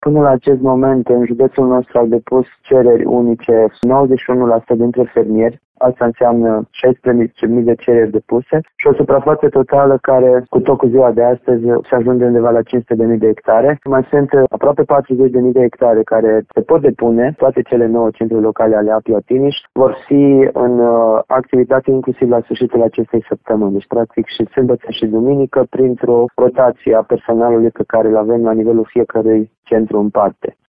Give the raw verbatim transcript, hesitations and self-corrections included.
Până la acest moment, în județul nostru au depus cereri unice nouăzeci și unu la sută dintre fermieri. Asta înseamnă șaisprezece mii de cereri depuse și o suprafață totală care, cu tot cu ziua de astăzi, se ajunge undeva la cinci sute de mii de hectare. Mai sunt aproape patruzeci de mii de hectare care se pot depune. Toate cele nouă centre locale ale A P I Atiniș vor fi în uh, activitate inclusiv la sfârșitul acestei săptămâni. Deci, practic, și sâmbătă și duminică, printr-o rotație a personalului pe care îl avem la nivelul fiecărui centru în parte.